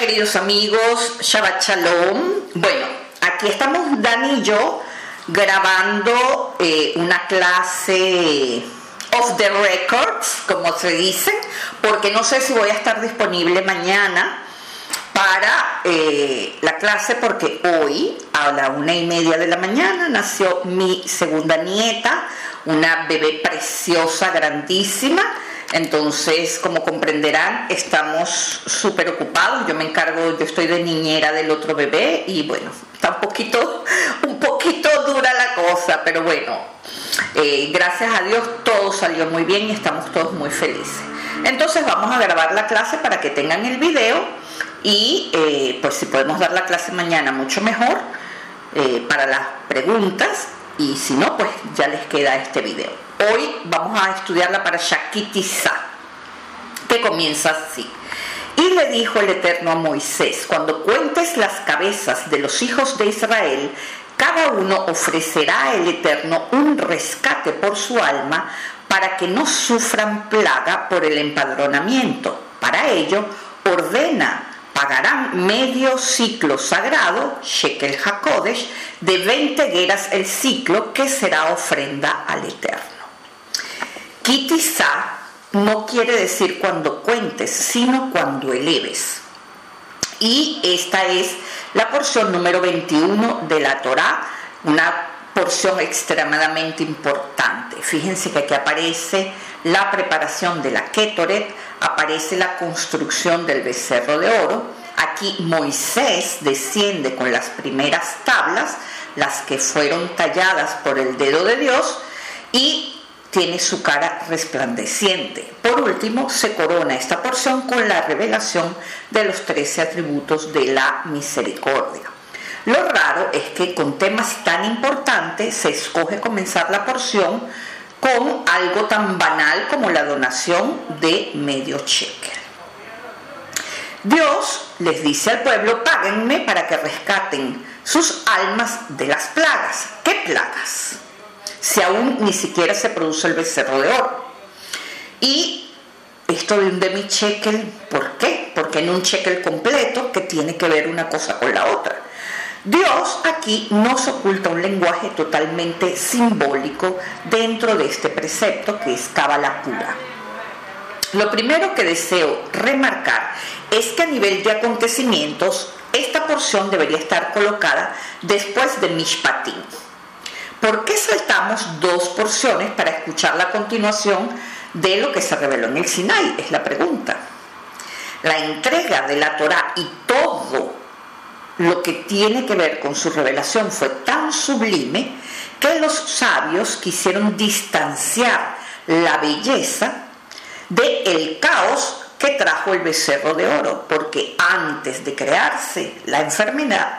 queridos amigos, Shabbat Shalom. Bueno, aquí estamos Dani y yo grabando una clase off the records, como se dice, porque no sé si voy a estar disponible mañana para la clase, porque hoy a la 1:30 de la mañana nació mi segunda nieta, una bebé preciosa, grandísima. Entonces, como comprenderán, estamos súper ocupados. Yo estoy de niñera del otro bebé y bueno, está un poquito dura la cosa, pero bueno, gracias a Dios todo salió muy bien y estamos todos muy felices. Entonces vamos a grabar la clase para que tengan el video y pues si podemos dar la clase mañana mucho mejor para las preguntas, y si no, pues ya les queda este video. Hoy vamos a estudiar la parashá Ki Tisa, que comienza así. Y le dijo el Eterno a Moisés: cuando cuentes las cabezas de los hijos de Israel, cada uno ofrecerá al Eterno un rescate por su alma, para que no sufran plaga por el empadronamiento. Para ello, pagarán medio ciclo sagrado, shekel hakodesh, de 20 geras el ciclo, que será ofrenda al Eterno. Ki Tisa no quiere decir cuando cuentes, sino cuando eleves. Y esta es la porción número 21 de la Torá, una porción extremadamente importante. Fíjense que aquí aparece la preparación de la Ketoret, aparece la construcción del becerro de oro. Aquí Moisés desciende con las primeras tablas, las que fueron talladas por el dedo de Dios, y tiene su cara resplandeciente. Por último, se corona esta porción con la revelación de los 13 atributos de la misericordia. Lo raro es que con temas tan importantes se escoge comenzar la porción con algo tan banal como la donación de medio shekel. Dios les dice al pueblo: páguenme para que rescaten sus almas de las plagas. ¿Qué plagas? Si aún ni siquiera se produce el becerro de oro. Y esto de un demi-shekel, ¿por qué? Porque en un shekel completo, que tiene que ver una cosa con la otra. Dios aquí nos oculta un lenguaje totalmente simbólico dentro de este precepto, que es cábala pura. Lo primero que deseo remarcar es que a nivel de acontecimientos, esta porción debería estar colocada después de Mishpatim. ¿Por qué saltamos dos porciones para escuchar la continuación de lo que se reveló en el Sinai? Es la pregunta. La entrega de la Torá y todo lo que tiene que ver con su revelación fue tan sublime que los sabios quisieron distanciar la belleza del caos que trajo el becerro de oro, porque antes de crearse la enfermedad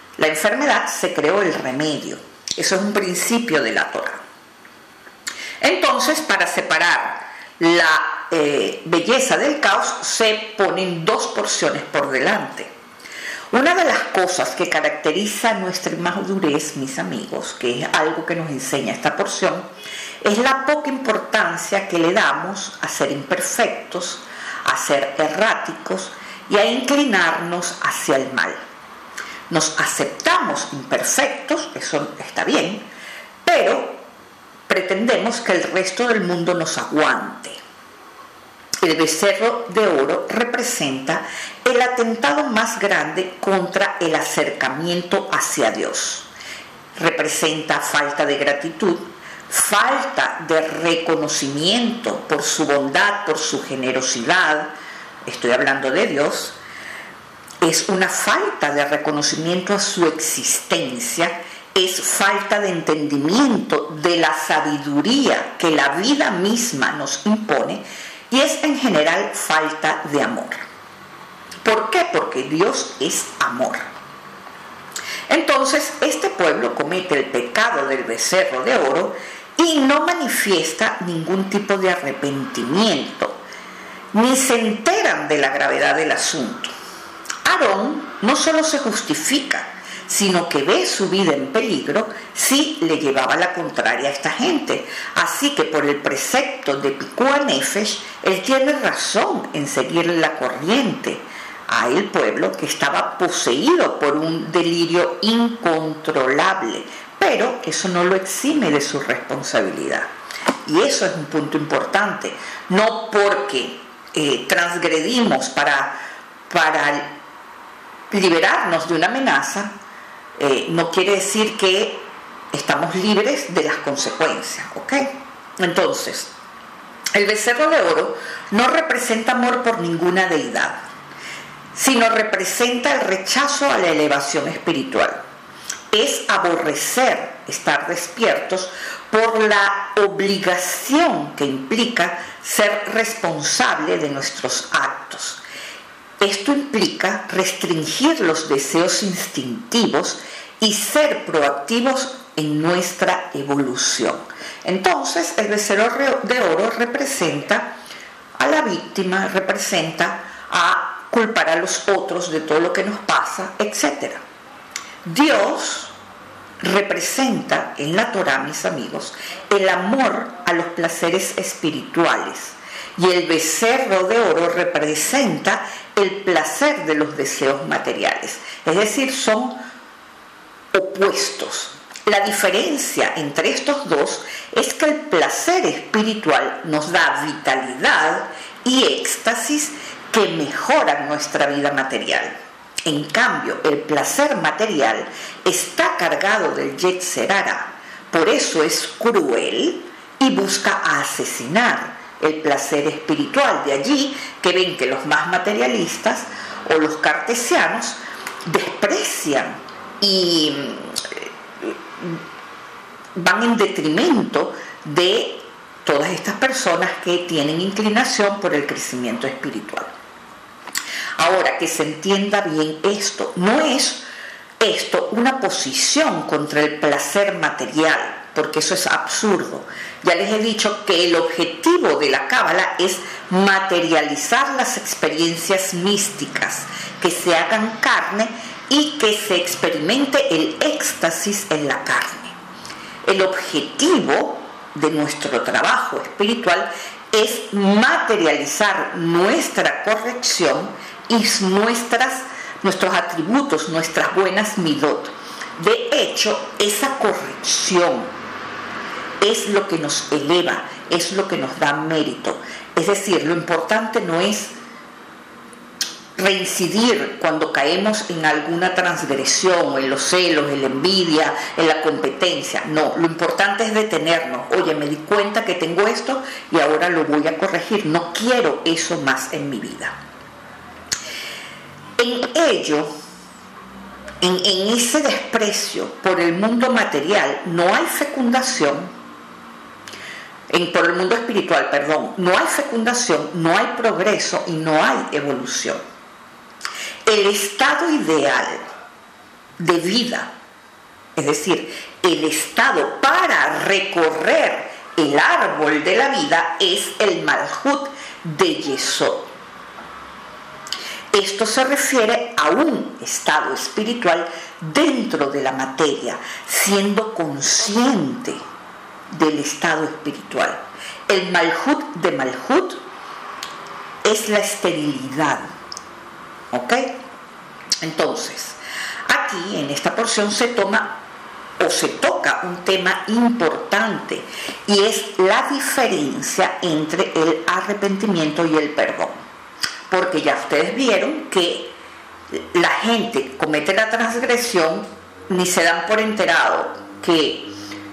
se creó el remedio. Eso es un principio de la Torá. Entonces, para separar la belleza del caos, se ponen dos porciones por delante. Una de las cosas que caracteriza nuestra inmadurez, mis amigos, que es algo que nos enseña esta porción, es la poca importancia que le damos a ser imperfectos, a ser erráticos y a inclinarnos hacia el mal. Nos aceptamos imperfectos, eso está bien, pero pretendemos que el resto del mundo nos aguante. El becerro de oro representa el atentado más grande contra el acercamiento hacia Dios. Representa falta de gratitud, falta de reconocimiento por su bondad, por su generosidad. Estoy hablando de Dios. Es una falta de reconocimiento a su existencia, es falta de entendimiento de la sabiduría que la vida misma nos impone, y es en general falta de amor. ¿Por qué? Porque Dios es amor. Entonces, este pueblo comete el pecado del becerro de oro y no manifiesta ningún tipo de arrepentimiento, ni se enteran de la gravedad del asunto. Aarón no solo se justifica, sino que ve su vida en peligro si le llevaba la contraria a esta gente. Así que por el precepto de Pikuah Nefesh, él tiene razón en seguir la corriente a el pueblo que estaba poseído por un delirio incontrolable, pero eso no lo exime de su responsabilidad. Y eso es un punto importante. No porque transgredimos para liberarnos de una amenaza, no quiere decir que estamos libres de las consecuencias, ¿ok? Entonces, el becerro de oro no representa amor por ninguna deidad, sino representa el rechazo a la elevación espiritual. Es aborrecer estar despiertos por la obligación que implica ser responsable de nuestros actos. Esto implica restringir los deseos instintivos y ser proactivos en nuestra evolución. Entonces, el becerro de oro representa a la víctima, representa a culpar a los otros de todo lo que nos pasa, etc. Dios representa en la Torá, mis amigos, el amor a los placeres espirituales, y el becerro de oro representa el placer de los deseos materiales. Es decir, son opuestos. La diferencia entre estos dos es que el placer espiritual nos da vitalidad y éxtasis que mejoran nuestra vida material. En cambio, el placer material está cargado del Yetzer Hara, por eso es cruel y busca asesinar el placer espiritual. De allí que ven que los más materialistas o los cartesianos desprecian y van en detrimento de todas estas personas que tienen inclinación por el crecimiento espiritual. Ahora, que se entienda bien esto, no es esto una posición contra el placer material, porque eso es absurdo. Ya les he dicho que el objetivo de la Cábala es materializar las experiencias místicas, que se hagan carne y que se experimente el éxtasis en la carne. El objetivo de nuestro trabajo espiritual es materializar nuestra corrección y nuestros atributos, nuestras buenas midot. De hecho, esa corrección es lo que nos eleva, es lo que nos da mérito. Es decir, lo importante no es reincidir cuando caemos en alguna transgresión, en los celos, en la envidia, en la competencia. No, lo importante es detenernos. Oye, me di cuenta que tengo esto y ahora lo voy a corregir. No quiero eso más en mi vida. En ello, en ese desprecio por el mundo material, no hay fecundación. Por el mundo espiritual, perdón, no hay fecundación, no hay progreso y no hay evolución. El estado ideal de vida, es decir, el estado para recorrer el árbol de la vida, es el Malhut de Yesod. Esto se refiere a un estado espiritual dentro de la materia, siendo consciente del estado espiritual. El Malhut de Malhut es la esterilidad. ¿Ok? Entonces, aquí en esta porción se toca un tema importante, y es la diferencia entre el arrepentimiento y el perdón. Porque ya ustedes vieron que la gente comete la transgresión, ni se dan por enterado que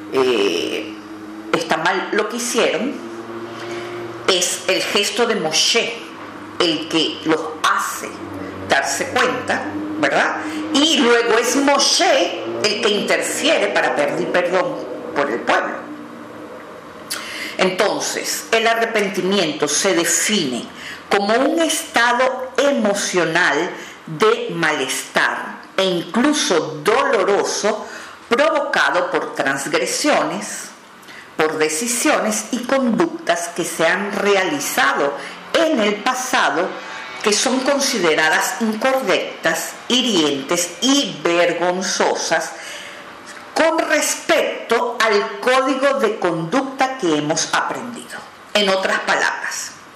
está mal lo que hicieron. Es el gesto de Moshe el que los hace darse cuenta, ¿verdad? Y luego es Moshe el que interfiere para pedir perdón por el pueblo. Entonces, el arrepentimiento se define como un estado emocional de malestar e incluso doloroso provocado por transgresiones, por decisiones y conductas que se han realizado en el pasado, que son consideradas incorrectas, hirientes y vergonzosas con respecto al código de conducta que hemos aprendido. En otras palabras,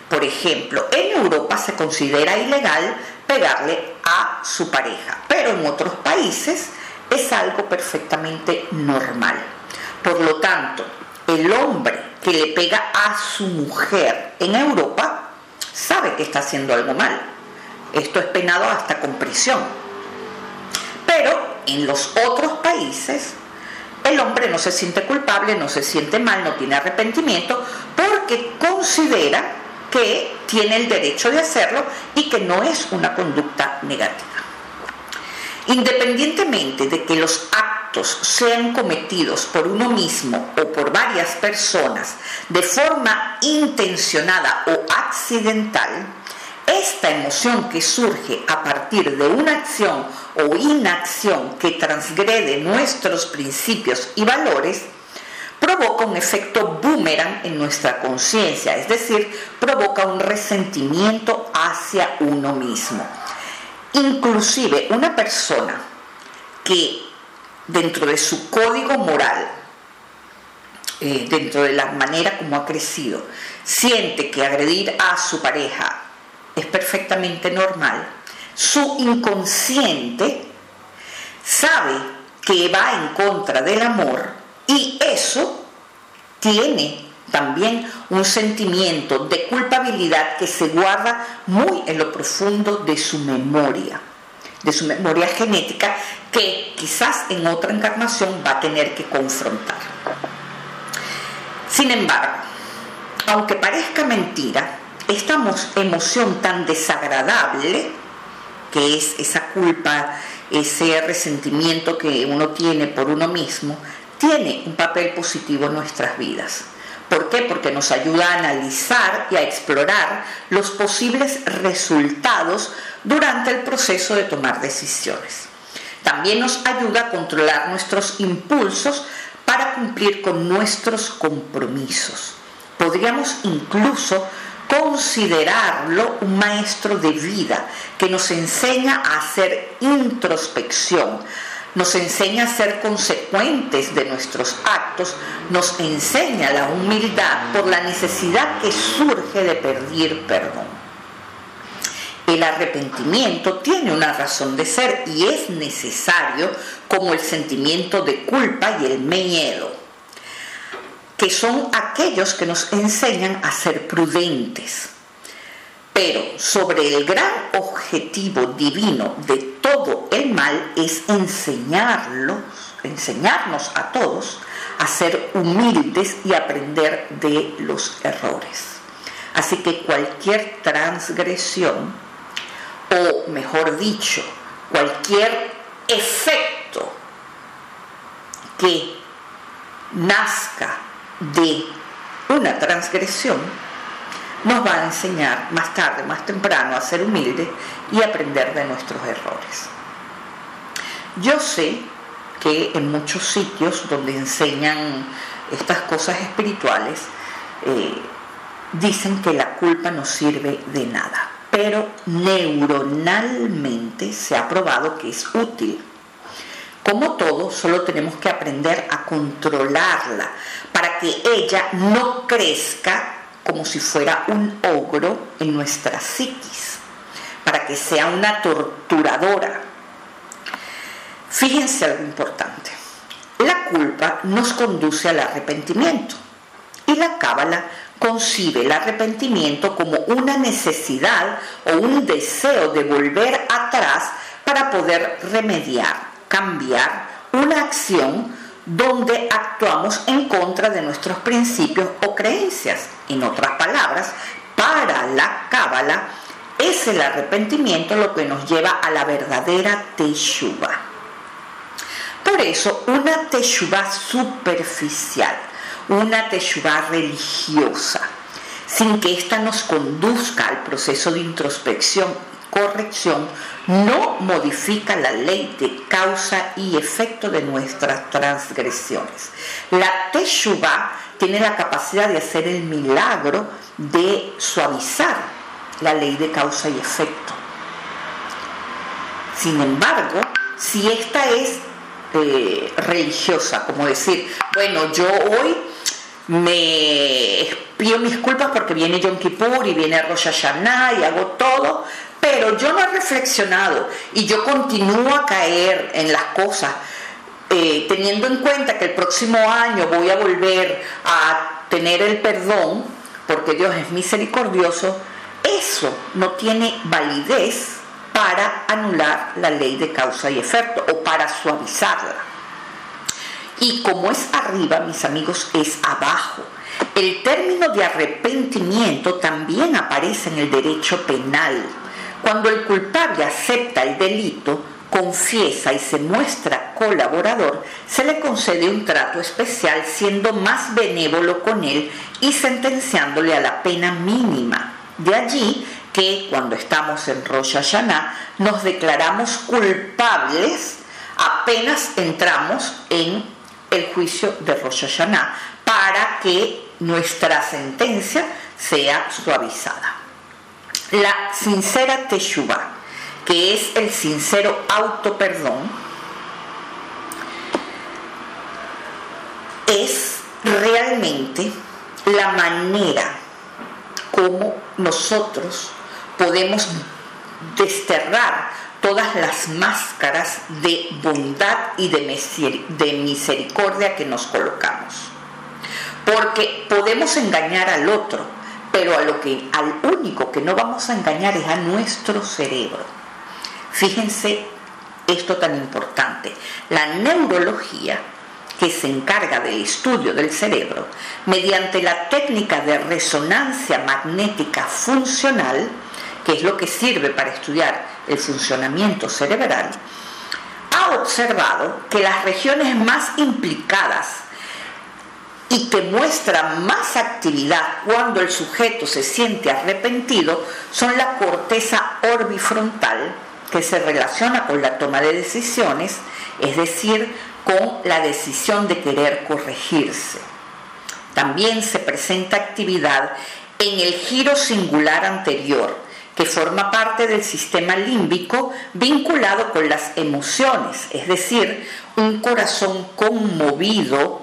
Por ejemplo, en Europa se considera ilegal pegarle a su pareja, pero en otros países es algo perfectamente normal. Por lo tanto, el hombre que le pega a su mujer en Europa sabe que está haciendo algo mal. Esto es penado hasta con prisión. Pero en los otros países el hombre no se siente culpable, no se siente mal, no tiene arrepentimiento, porque considera que tiene el derecho de hacerlo y que no es una conducta negativa. Independientemente de que los actos sean cometidos por uno mismo o por varias personas de forma intencionada o accidental, esta emoción que surge a partir de una acción o inacción que transgrede nuestros principios y valores provoca un efecto boomerang en nuestra conciencia, es decir, provoca un resentimiento hacia uno mismo. Inclusive una persona que dentro de su código moral, dentro de la manera como ha crecido, siente que agredir a su pareja es perfectamente normal, su inconsciente sabe que va en contra del amor y eso tiene también un sentimiento de culpabilidad que se guarda muy en lo profundo de su memoria genética, que quizás en otra encarnación va a tener que confrontar. Sin embargo, aunque parezca mentira, esta emoción tan desagradable, que es esa culpa, ese resentimiento que uno tiene por uno mismo, tiene un papel positivo en nuestras vidas. ¿Por qué? Porque nos ayuda a analizar y a explorar los posibles resultados durante el proceso de tomar decisiones. También nos ayuda a controlar nuestros impulsos para cumplir con nuestros compromisos. Podríamos incluso considerarlo un maestro de vida que nos enseña a hacer introspección, nos enseña a ser consecuentes de nuestros actos, nos enseña la humildad por la necesidad que surge de pedir perdón. El arrepentimiento tiene una razón de ser y es necesario, como el sentimiento de culpa y el miedo, que son aquellos que nos enseñan a ser prudentes. Pero sobre el gran objetivo divino de todo el mal es enseñarnos a todos a ser humildes y aprender de los errores. Así que cualquier transgresión, o mejor dicho, cualquier efecto que nazca de una transgresión, nos va a enseñar más tarde, más temprano, a ser humildes y aprender de nuestros errores. Yo sé que en muchos sitios donde enseñan estas cosas espirituales, dicen que la culpa no sirve de nada, pero neuronalmente se ha probado que es útil. Como todo, solo tenemos que aprender a controlarla para que ella no crezca como si fuera un ogro en nuestra psiquis, para que sea una torturadora. Fíjense algo importante. La culpa nos conduce al arrepentimiento y la Cábala concibe el arrepentimiento como una necesidad o un deseo de volver atrás para poder remediar, cambiar una acción donde actuamos en contra de nuestros principios o creencias. En otras palabras, para la Cábala es el arrepentimiento lo que nos lleva a la verdadera teshuvá. Por eso, una teshuvá superficial, una teshuvá religiosa, sin que ésta nos conduzca al proceso de introspección y corrección, no modifica la ley de causa y efecto de nuestras transgresiones. La teshuvá tiene la capacidad de hacer el milagro de suavizar la ley de causa y efecto. Sin embargo, si esta es religiosa, como decir, bueno, yo hoy me pido mis culpas porque viene Yom Kippur y viene Rosh Hashanah y hago todo, pero yo no he reflexionado y yo continúo a caer en las cosas, teniendo en cuenta que el próximo año voy a volver a tener el perdón, porque Dios es misericordioso. Eso no tiene validez para anular la ley de causa y efecto o para suavizarla. Y como es arriba, mis amigos, es abajo. El término de arrepentimiento también aparece en el derecho penal. Cuando el culpable acepta el delito, confiesa y se muestra colaborador, se le concede un trato especial, siendo más benévolo con él y sentenciándole a la pena mínima. De allí que cuando estamos en Rosh Hashanah nos declaramos culpables apenas entramos en el juicio de Rosh Hashanah para que nuestra sentencia sea suavizada. La sincera teshuvá, que es el sincero autoperdón, es realmente la manera como nosotros podemos desterrar todas las máscaras de bondad y de misericordia que nos colocamos. Porque podemos engañar al otro, pero al único que no vamos a engañar es a nuestro cerebro. Fíjense esto tan importante. La neurología, que se encarga del estudio del cerebro, mediante la técnica de resonancia magnética funcional, que es lo que sirve para estudiar el funcionamiento cerebral, ha observado que las regiones más implicadas y que muestran más actividad cuando el sujeto se siente arrepentido son la corteza orbifrontal, que se relaciona con la toma de decisiones, es decir, con la decisión de querer corregirse. También se presenta actividad en el giro singular anterior, que forma parte del sistema límbico vinculado con las emociones, es decir, un corazón conmovido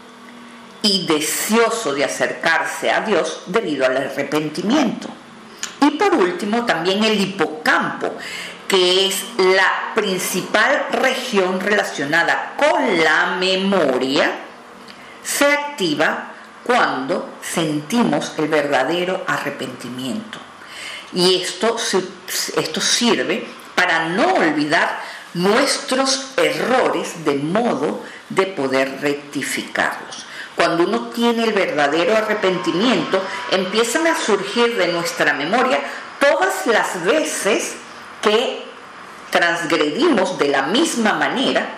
y deseoso de acercarse a Dios debido al arrepentimiento. Y por último, también el hipocampo, que es la principal región relacionada con la memoria, se activa cuando sentimos el verdadero arrepentimiento. Y esto sirve para no olvidar nuestros errores, de modo de poder rectificarlos. Cuando uno tiene el verdadero arrepentimiento, empiezan a surgir de nuestra memoria todas las veces que transgredimos de la misma manera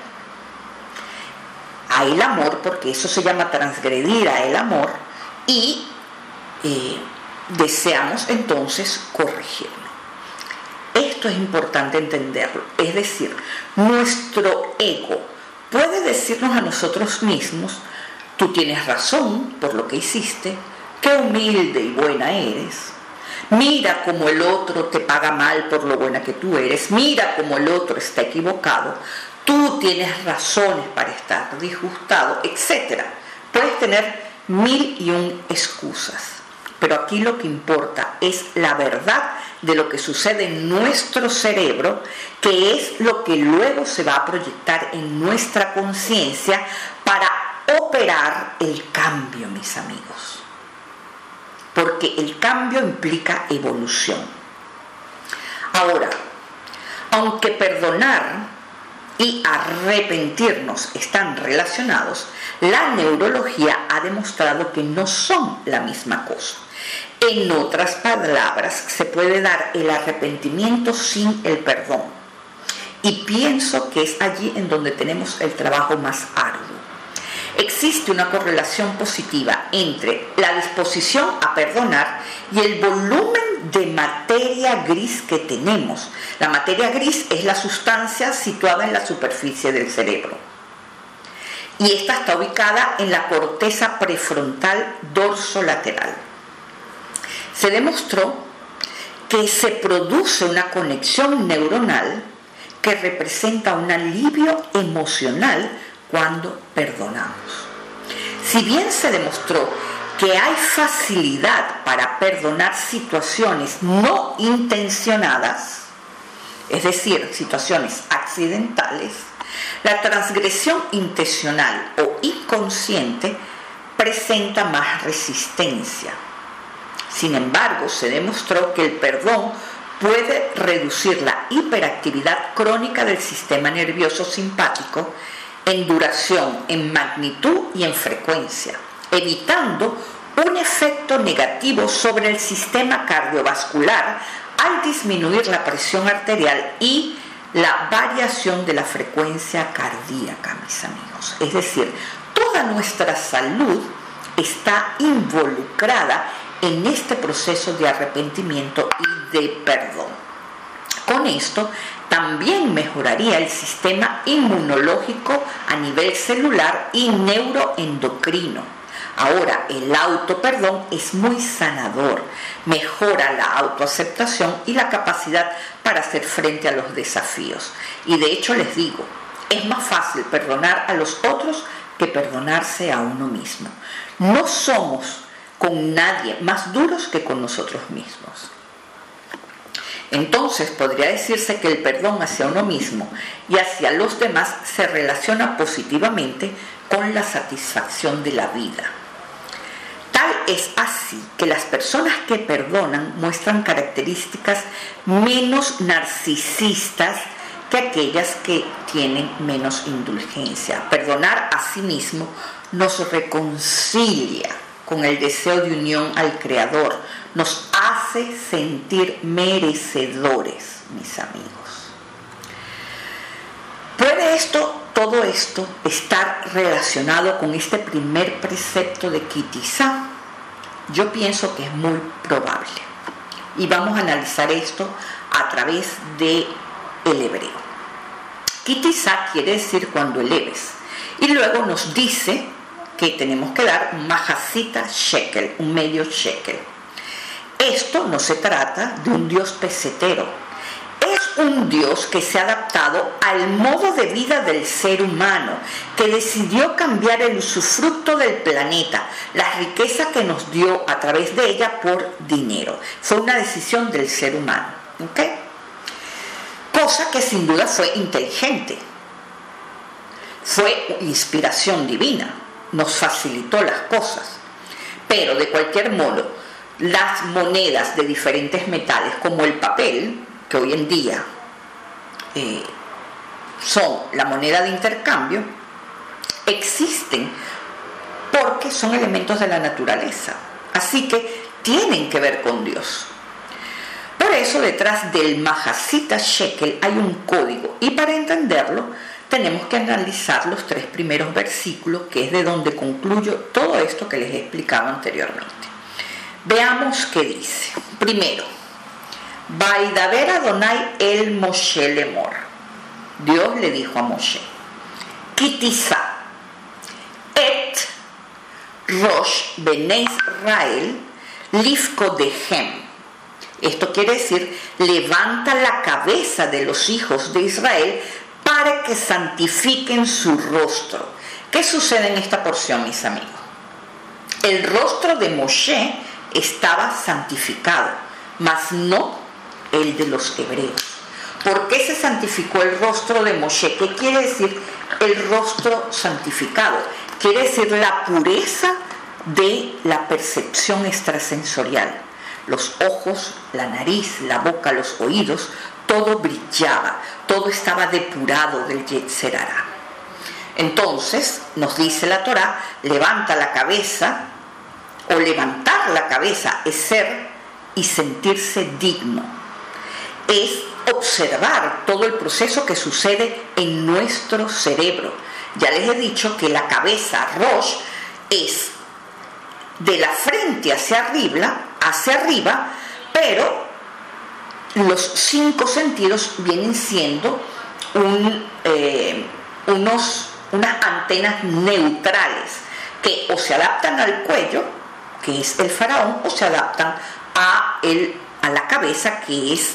a el amor, porque eso se llama transgredir a el amor, y deseamos entonces corregirlo. Esto es importante entenderlo, es decir, nuestro ego puede decirnos a nosotros mismos: tú tienes razón por lo que hiciste, qué humilde y buena eres, mira cómo el otro te paga mal por lo buena que tú eres, mira cómo el otro está equivocado, tú tienes razones para estar disgustado, etc. Puedes tener 1001 excusas, pero aquí lo que importa es la verdad de lo que sucede en nuestro cerebro, que es lo que luego se va a proyectar en nuestra conciencia para operar el cambio, mis amigos. Porque el cambio implica evolución. Ahora, aunque perdonar y arrepentirnos están relacionados, la neurología ha demostrado que no son la misma cosa. En otras palabras, se puede dar el arrepentimiento sin el perdón. Y pienso que es allí en donde tenemos el trabajo más arduo. Existe una correlación positiva entre la disposición a perdonar y el volumen de materia gris que tenemos. La materia gris es la sustancia situada en la superficie del cerebro. Y esta está ubicada en la corteza prefrontal dorsolateral. Se demostró que se produce una conexión neuronal que representa un alivio emocional cuando perdonamos. Si bien se demostró que hay facilidad para perdonar situaciones no intencionadas, es decir, situaciones accidentales, la transgresión intencional o inconsciente presenta más resistencia. Sin embargo, se demostró que el perdón puede reducir la hiperactividad crónica del sistema nervioso simpático en duración, en magnitud y en frecuencia, evitando un efecto negativo sobre el sistema cardiovascular al disminuir la presión arterial y la variación de la frecuencia cardíaca, mis amigos. Es decir, toda nuestra salud está involucrada en este proceso de arrepentimiento y de perdón. Con esto también mejoraría el sistema inmunológico a nivel celular y neuroendocrino. Ahora, el autoperdón es muy sanador, mejora la autoaceptación y la capacidad para hacer frente a los desafíos. Y de hecho les digo, es más fácil perdonar a los otros que perdonarse a uno mismo. No somos con nadie más duros que con nosotros mismos. Entonces podría decirse que el perdón hacia uno mismo y hacia los demás se relaciona positivamente con la satisfacción de la vida. Tal es así que las personas que perdonan muestran características menos narcisistas que aquellas que tienen menos indulgencia. Perdonar a sí mismo nos reconcilia con el deseo de unión al Creador, nos hace sentir merecedores, mis amigos. ¿Puede todo esto estar relacionado con este primer precepto de Ki Tisa? Yo pienso que es muy probable. Y vamos a analizar esto a través del hebreo. Ki Tisa quiere decir cuando eleves. Y luego nos dice que tenemos que dar un mahasita shekel, un medio shekel. Esto no se trata de un Dios pesetero. Es un Dios que se ha adaptado al modo de vida del ser humano, que decidió cambiar el usufructo del planeta, la riqueza que nos dio a través de ella por dinero. Fue una decisión del ser humano, ¿ok? Cosa que sin duda fue inteligente. Fue inspiración divina, nos facilitó las cosas. Pero de cualquier modo, las monedas de diferentes metales, como el papel, que hoy en día son la moneda de intercambio, existen porque son elementos de la naturaleza. Así que tienen que ver con Dios. Por eso detrás del mahasita shekel hay un código. Y para entenderlo tenemos que analizar los 3 primeros versículos, que es de donde concluyo todo esto que les he explicado anteriormente. Veamos qué dice. Primero, Vaidaber Adonai el Moshe lemor. Dios le dijo a Moshe, Ki Tisa et Rosh Bnei Israel lifkodehem. Esto quiere decir, levanta la cabeza de los hijos de Israel para que santifiquen su rostro. ¿Qué sucede en esta porción, mis amigos? El rostro de Moshe estaba santificado, mas no el de los hebreos. ¿Por qué se santificó el rostro de Moshe? ¿Qué quiere decir el rostro santificado? Quiere decir la pureza de la percepción extrasensorial. Los ojos, la nariz, la boca, los oídos, todo brillaba, todo estaba depurado del Yetzer Hará. Entonces, nos dice la Torá, levanta la cabeza, o levantar la cabeza es ser y sentirse digno. Es observar todo el proceso que sucede en nuestro cerebro. Ya les he dicho que la cabeza, Rosh, es de la frente hacia arriba, pero los 5 sentidos vienen siendo unas antenas neutrales que o se adaptan al cuello, que es el faraón, o se adaptan a la cabeza, que es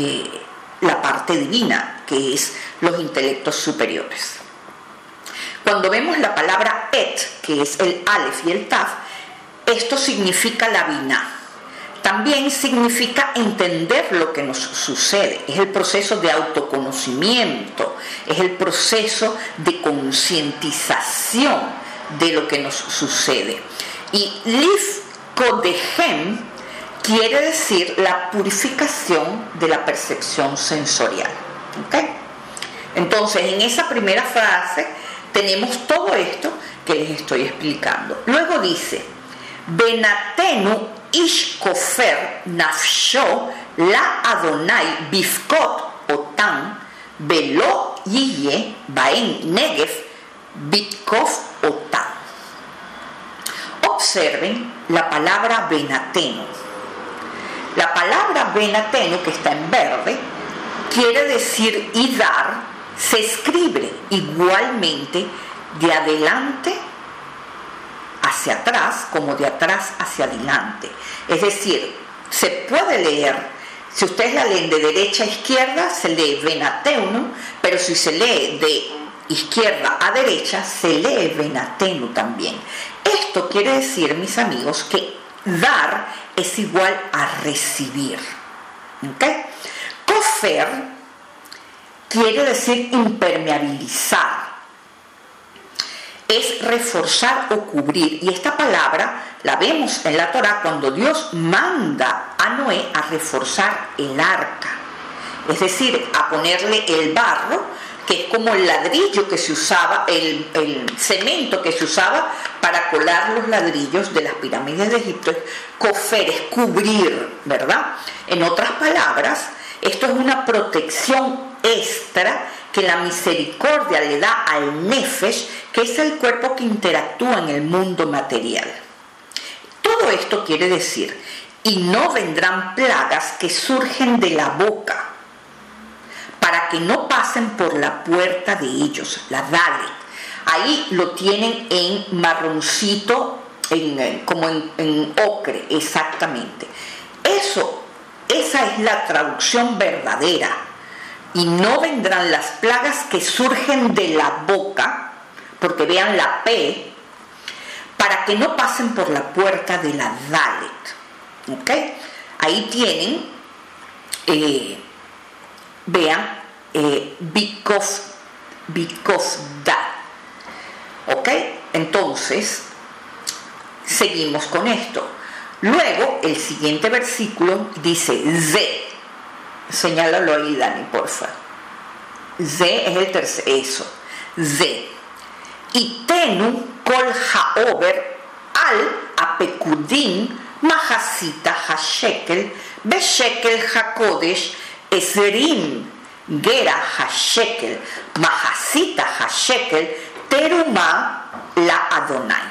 la parte divina, que es los intelectos superiores. Cuando vemos la palabra et, que es el alef y el taf, esto significa la biná. También significa entender lo que nos sucede. Es el proceso de autoconocimiento, es el proceso de concientización de lo que nos sucede. Y Lif Kodehem quiere decir la purificación de la percepción sensorial. ¿Okay? Entonces, en esa primera frase tenemos todo esto que les estoy explicando. Luego dice, Benatenu ish kofer nafsho la Adonai bifkot otan velo yiye baen negev bitkof otan. Observen la palabra benatenu. La palabra benatenu, que está en verde, quiere decir y dar, se escribe igualmente de adelante hacia atrás como de atrás hacia adelante. Es decir, se puede leer, si ustedes la leen de derecha a izquierda, se lee benatenu, pero si se lee de izquierda a derecha, se lee benatenu también. Esto quiere decir, mis amigos, que dar es igual a recibir. ¿Okay? Kofer quiere decir impermeabilizar, es reforzar o cubrir, y esta palabra la vemos en la Torá cuando Dios manda a Noé a reforzar el arca, es decir, a ponerle el barro, que es como el ladrillo que se usaba, el cemento que se usaba para colar los ladrillos de las pirámides de Egipto. Kofer es cubrir, ¿verdad? En otras palabras, esto es una protección extra que la misericordia le da al nefesh, que es el cuerpo que interactúa en el mundo material. Todo esto quiere decir, y no vendrán plagas que surgen de la boca, para que no pasen por la puerta de ellos, la Dalet. Ahí lo tienen en marroncito, como en ocre, exactamente. Esa es la traducción verdadera. Y no vendrán las plagas que surgen de la boca, porque vean la P, para que no pasen por la puerta de la Dalet. ¿Okay? Ahí tienen, vean, Bikof Da. ¿Ok? Entonces, seguimos con esto. Luego, el siguiente versículo dice Ze. Señálalo ahí, Dani, porfa. Ze es el tercer, eso. Ze. Y tenu kol haover al apekudin mahasita hashekel beshekel hakodesh esrim gera hashekel mahasita hashekel teruma la Adonai.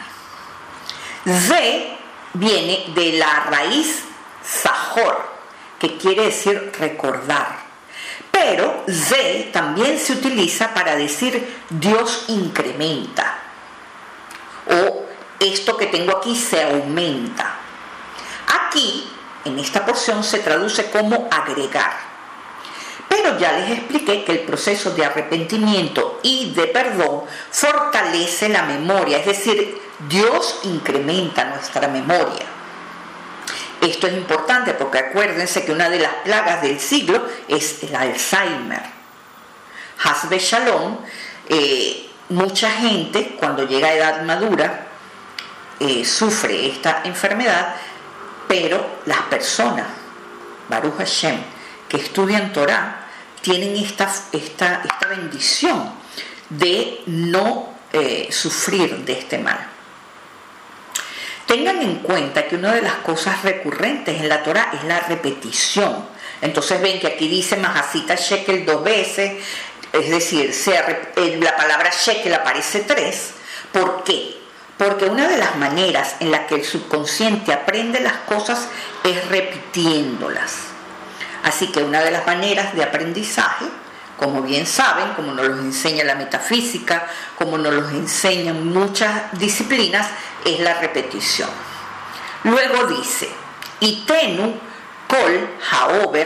Ze viene de la raíz Zahor, que quiere decir recordar. Pero Ze también se utiliza para decir Dios incrementa, o esto que tengo aquí se aumenta. Aquí, en esta porción, se traduce como agregar. Pero ya les expliqué que el proceso de arrepentimiento y de perdón fortalece la memoria, es decir, Dios incrementa nuestra memoria. Esto es importante porque acuérdense que una de las plagas del siglo es el Alzheimer. Haz ve Shalom, mucha gente cuando llega a edad madura sufre esta enfermedad, pero las personas, Baruch Hashem, que estudian Torah, tienen esta bendición de no sufrir de este mal. Tengan en cuenta que una de las cosas recurrentes en la Torah es la repetición. Entonces ven que aquí dice Mahasita Shekel 2 veces, es decir, la palabra Shekel aparece 3. ¿Por qué? Porque una de las maneras en la que el subconsciente aprende las cosas es repitiéndolas. Así que una de las maneras de aprendizaje, como bien saben, como nos lo enseña la metafísica, como nos lo enseñan muchas disciplinas, es la repetición. Luego dice, Itenu kol haover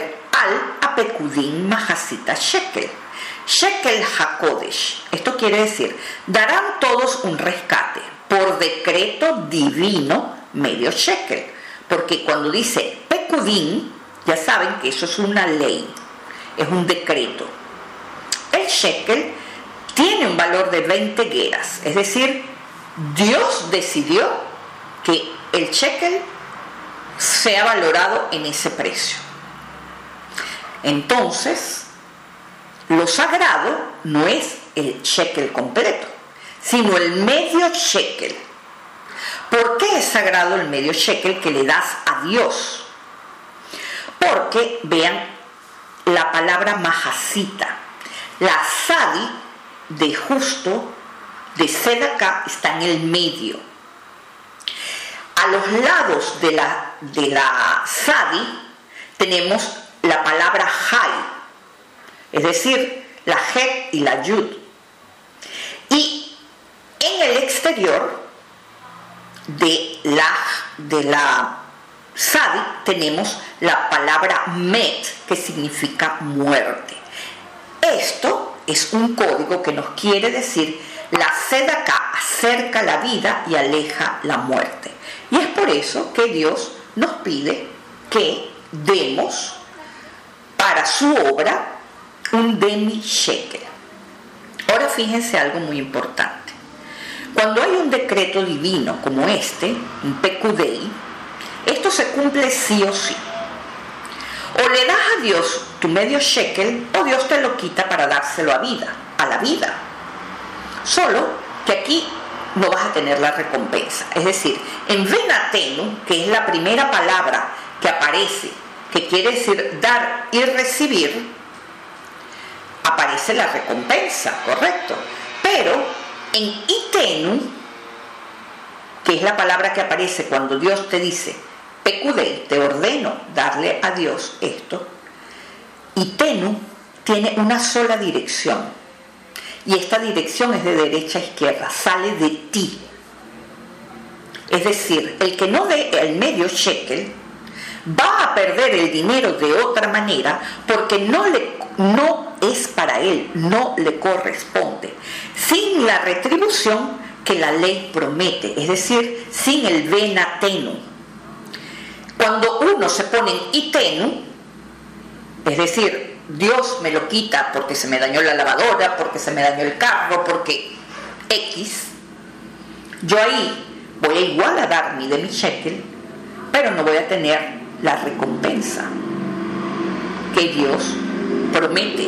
al apekudín mahasita shekel. Shekel hakodesh. Esto quiere decir, darán todos un rescate por decreto divino medio shekel. Porque cuando dice pekudín, ya saben que eso es una ley, es un decreto. El shekel tiene un valor de 20 geras, es decir, Dios decidió que el shekel sea valorado en ese precio. Entonces, lo sagrado no es el shekel completo, sino el medio shekel. ¿Por qué es sagrado el medio shekel que le das a Dios? Porque, vean, la palabra mahasita, la sadi de justo, de sedaká, está en el medio. A los lados de la sadi tenemos la palabra hay, es decir, la het y la yud. Y en el exterior de la sadi tenemos la palabra met, que significa muerte. Esto es un código que nos quiere decir la sedaká acerca la vida y aleja la muerte. Y es por eso que Dios nos pide que demos para su obra un demi shekel. Ahora fíjense algo muy importante. Cuando hay un decreto divino como este, un pekudei, esto se cumple sí o sí. O le das a Dios tu medio shekel, o Dios te lo quita para dárselo a la vida. Solo que aquí no vas a tener la recompensa. Es decir, en venatenu, que es la primera palabra que aparece, que quiere decir dar y recibir, aparece la recompensa, ¿correcto? Pero en itenu, que es la palabra que aparece cuando Dios te dice pekudei, te ordeno darle a Dios esto, itenu tiene una sola dirección. Y esta dirección es de derecha a izquierda, sale de ti. Es decir, el que no dé el medio shekel va a perder el dinero de otra manera porque no es para él, no le corresponde, sin la retribución que la ley promete, es decir, sin el venatenu. Cuando uno se pone en itenu, es decir, Dios me lo quita porque se me dañó la lavadora, porque se me dañó el carro, porque X, yo ahí voy a igual a dar mi demi shekel, pero no voy a tener la recompensa que Dios promete.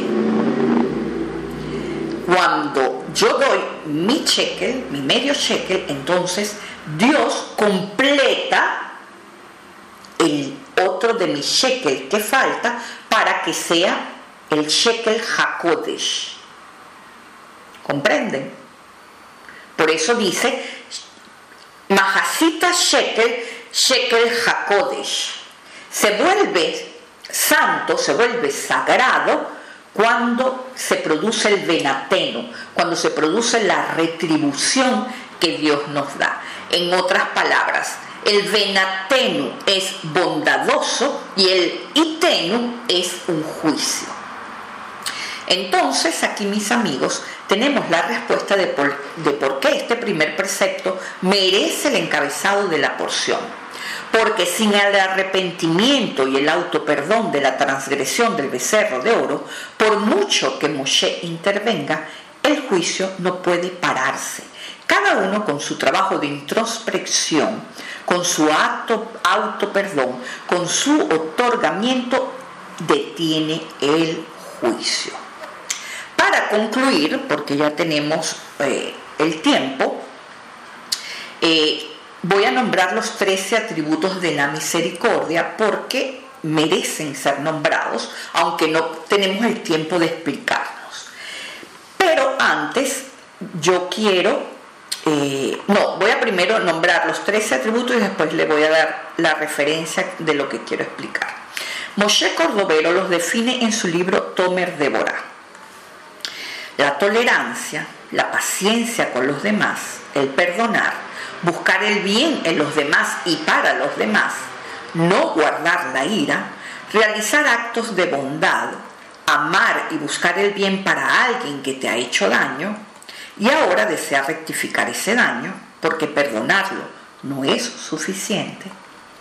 Cuando yo doy mi shekel, mi medio shekel, entonces Dios completa el otro de mi shekel que falta para que sea el shekel hakodesh. ¿Comprenden? Por eso dice mahasita shekel, shekel hakodesh. Se vuelve santo, se vuelve sagrado cuando se produce el venatenu, cuando se produce la retribución que Dios nos da. En otras palabras, el venatenu es bondadoso y el itenu es un juicio. Entonces, aquí, mis amigos, tenemos la respuesta de por qué este primer precepto merece el encabezado de la porción. Porque sin el arrepentimiento y el autoperdón de la transgresión del becerro de oro, por mucho que Moshe intervenga, el juicio no puede pararse. Cada uno con su trabajo de introspección, con su autoperdón, con su otorgamiento, detiene el juicio. Para concluir, porque ya tenemos el tiempo, voy a nombrar los 13 atributos de la misericordia porque merecen ser nombrados, aunque no tenemos el tiempo de explicarlos. Pero antes, yo quiero... voy a primero nombrar los 13 atributos y después le voy a dar la referencia de lo que quiero explicar. Moshe Cordovero los define en su libro Tomer Deborah. La tolerancia, la paciencia con los demás, el perdonar, buscar el bien en los demás y para los demás, no guardar la ira, realizar actos de bondad, amar y buscar el bien para alguien que te ha hecho daño y ahora desea rectificar ese daño porque perdonarlo no es suficiente.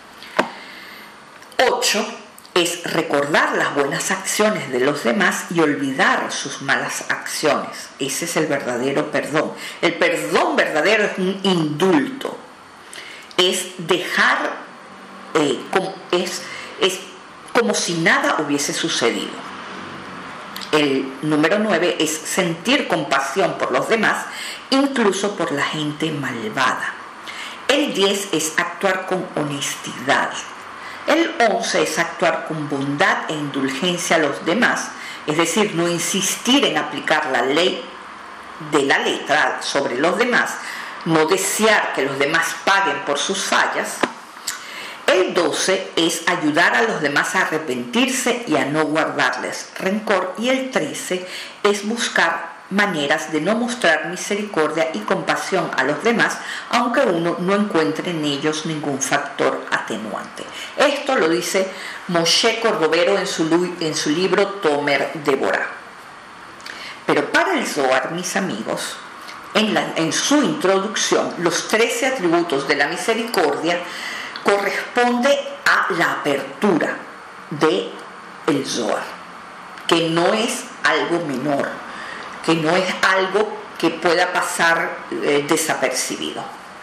8 es recordar las buenas acciones de los demás y olvidar sus malas acciones. Ese es el verdadero perdón. El perdón verdadero es un indulto. Es dejar, es como si nada hubiese sucedido. El número 9 es sentir compasión por los demás, incluso por la gente malvada. El 10 es actuar con honestidad. El 11 es actuar con bondad e indulgencia a los demás, es decir, no insistir en aplicar la ley de la letra sobre los demás, no desear que los demás paguen por sus fallas. El 12 es ayudar a los demás a arrepentirse y a no guardarles rencor. Y el 13 es buscar maneras de no mostrar misericordia y compasión a los demás, aunque uno no encuentre en ellos ningún factor atenuante. Esto lo dice Moshe Cordovero en su libro Tomer Deborah. Pero para el Zohar, mis amigos, en su introducción, los 13 atributos de la misericordia corresponde a la apertura del Zohar, que no es algo menor, que no es algo que pueda pasar desapercibido.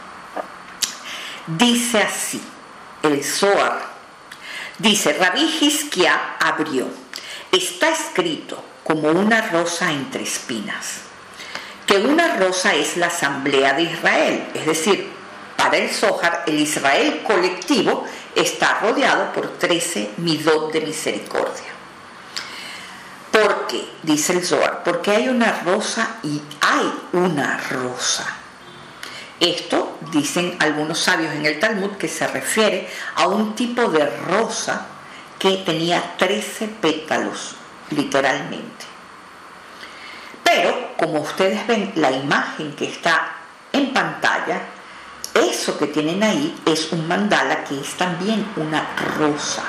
Dice así el Zohar, dice: Rabí Hizquía abrió, está escrito como una rosa entre espinas, que una rosa es la asamblea de Israel, es decir, para el Zohar, el Israel colectivo está rodeado por 13 midot de misericordia. ¿Por qué? Dice el Zohar, porque hay una rosa y hay una rosa. Esto dicen algunos sabios en el Talmud que se refiere a un tipo de rosa que tenía 13 pétalos, literalmente. Pero, como ustedes ven la imagen que está en pantalla, eso que tienen ahí es un mandala que es también una rosa.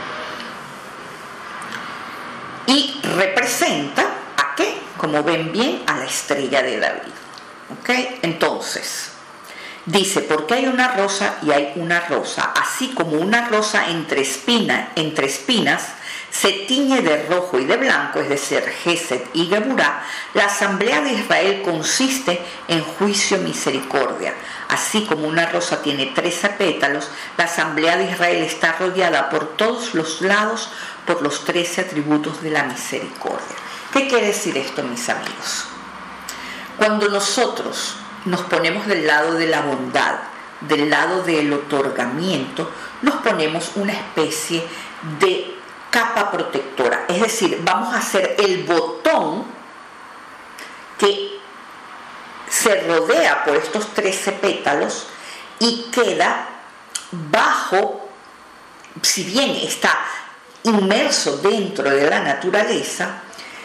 Y representa ¿a qué? Como ven bien, a la estrella de David. ¿Ok? Entonces, dice, porque hay una rosa y hay una rosa, así como una rosa entre espinas, se tiñe de rojo y de blanco, es decir, Gesed y Geburá, la asamblea de Israel consiste en juicio y misericordia. Así como una rosa tiene 13 pétalos, la asamblea de Israel está rodeada por todos los lados por los 13 atributos de la misericordia. ¿Qué quiere decir esto, mis amigos? Cuando nosotros nos ponemos del lado de la bondad, del lado del otorgamiento, nos ponemos una especie de capa protectora, es decir, vamos a hacer el botón que se rodea por estos 13 pétalos y queda bajo, si bien está inmerso dentro de la naturaleza,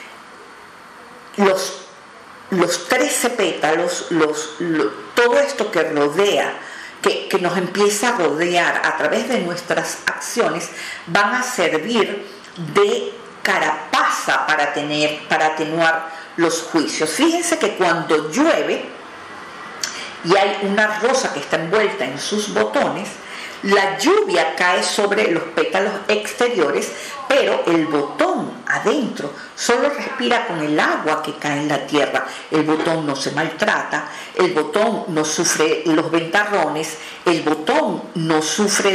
los 13 pétalos, todo esto que rodea, que nos empieza a rodear a través de nuestras acciones, van a servir de carapaza para atenuar los juicios. Fíjense que cuando llueve y hay una rosa que está envuelta en sus botones, la lluvia cae sobre los pétalos exteriores, pero el botón adentro solo respira con el agua que cae en la tierra. El botón no se maltrata, el botón no sufre los ventarrones, el botón no sufre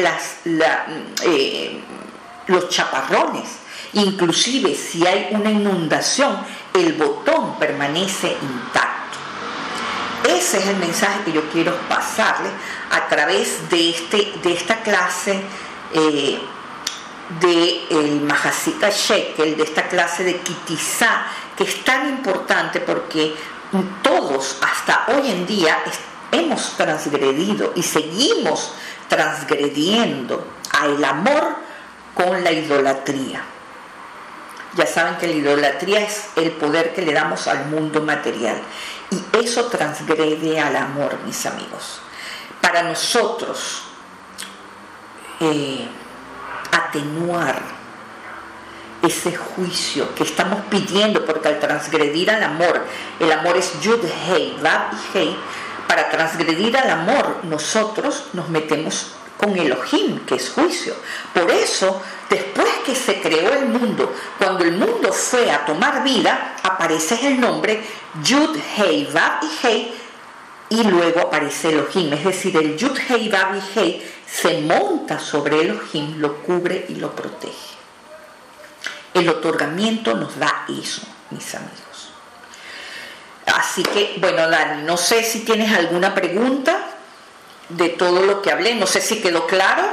los chaparrones. Inclusive si hay una inundación, el botón permanece intacto. Ese es el mensaje que yo quiero pasarle a través de esta clase del Mahasika Shekel, de esta clase de Kitizá, que es tan importante porque todos hasta hoy en día hemos transgredido y seguimos transgrediendo al amor con la idolatría. Ya saben que la idolatría es el poder que le damos al mundo material y eso transgrede al amor, mis amigos. Para nosotros atenuar ese juicio que estamos pidiendo, porque al transgredir al amor, el amor es Yud, Hei, Vav y Hei, para transgredir al amor nosotros nos metemos con Elohim, que es juicio. Por eso, después que se creó el mundo, cuando el mundo fue a tomar vida, aparece el nombre Yud, Hei, Vav y Hei, y luego aparece Elohim, es decir, el Yud, Hei, Vav y Hei se monta sobre Elohim, lo cubre y lo protege. El otorgamiento nos da eso, mis amigos. Así que, bueno, Dani, no sé si tienes alguna pregunta de todo lo que hablé, no sé si quedó claro.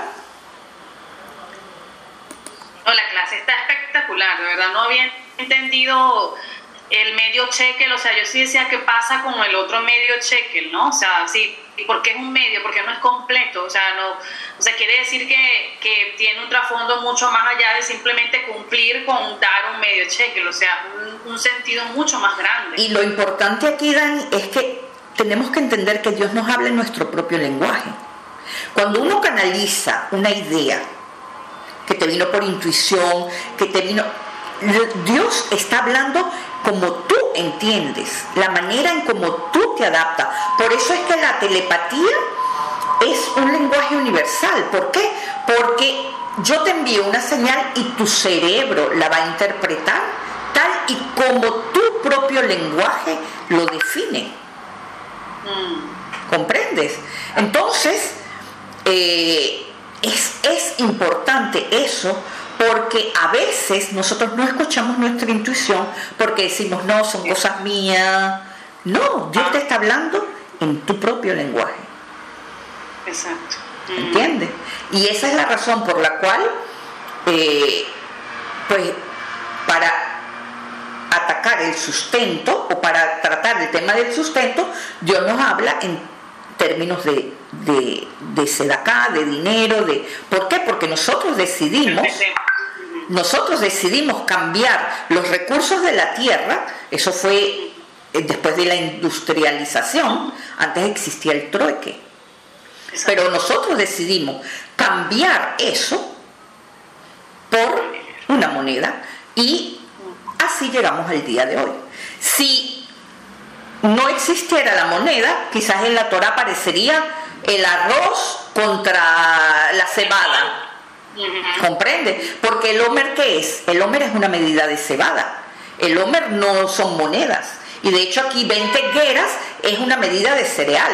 No, la clase está espectacular, de verdad no había entendido el medio shekel, o sea, yo sí decía qué pasa con el otro medio shekel, ¿no? O sea, sí, ¿por qué es un medio? Porque no es completo, o sea, no, o sea, quiere decir que tiene un trasfondo mucho más allá de simplemente cumplir con dar un medio shekel, o sea, un sentido mucho más grande. Y lo importante aquí, Dani, es que tenemos que entender que Dios nos habla en nuestro propio lenguaje. Cuando uno canaliza una idea que te vino por intuición, que te vino... Dios está hablando como tú entiendes, la manera en como tú te adaptas. Por eso es que la telepatía es un lenguaje universal. ¿Por qué? Porque yo te envío una señal y tu cerebro la va a interpretar tal y como tu propio lenguaje lo define. ¿Comprendes? Entonces, es importante eso, porque a veces nosotros no escuchamos nuestra intuición porque decimos, no, son cosas mías. No, Dios te está hablando en tu propio lenguaje. Exacto. ¿Entiendes? Y esa es la razón por la cual, pues, para atacar el sustento o para tratar el tema del sustento, Dios nos habla en términos de sedacá, de dinero, ¿por qué? Porque nosotros decidimos cambiar los recursos de la tierra. Eso fue después de la industrialización. Antes existía el trueque, pero nosotros decidimos cambiar eso por una moneda y así llegamos al día de hoy. Si no existiera la moneda, quizás en la Torá aparecería el arroz contra la cebada. ¿Comprende? Porque el homer, ¿qué es? El homer es una medida de cebada. El homer no son monedas. Y de hecho aquí 20 gueras es una medida de cereal.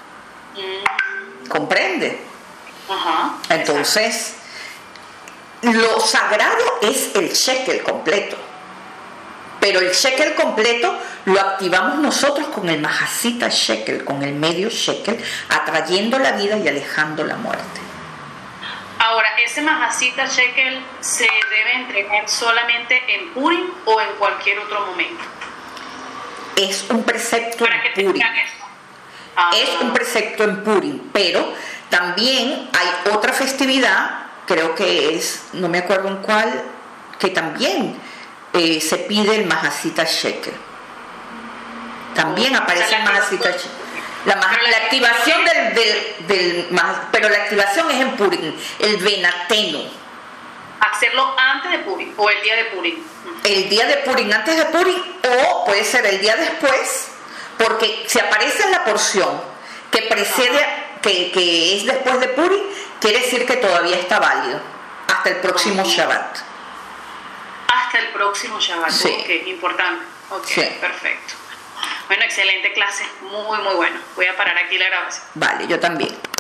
¿Comprende? Entonces, lo sagrado es el shekel completo. Pero el shekel completo lo activamos nosotros con el mahasita shekel, con el medio shekel, atrayendo la vida y alejando la muerte. Ahora, ¿ese mahasita shekel se debe entregar solamente en Purim o en cualquier otro momento? Es un precepto en Purim. Es un precepto en Purim, pero también hay otra festividad, creo que es, no me acuerdo en cuál, que también se pide el mahasita shekel. También aparece el mahasita shekel. La activación pero la activación es en Purim, el Venatenu. ¿Hacerlo antes de Purim o el día de Purim? El día de Purim, antes de Purim, o puede ser el día después, porque si aparece en la porción que precede, que es después de Purim, quiere decir que todavía está válido hasta el próximo Shabbat. Hasta el próximo Shabbat, sí. Ok, importante. Ok, sí. Perfecto. Bueno, excelente clase, muy, muy bueno. Voy a parar aquí la grabación. Vale, yo también.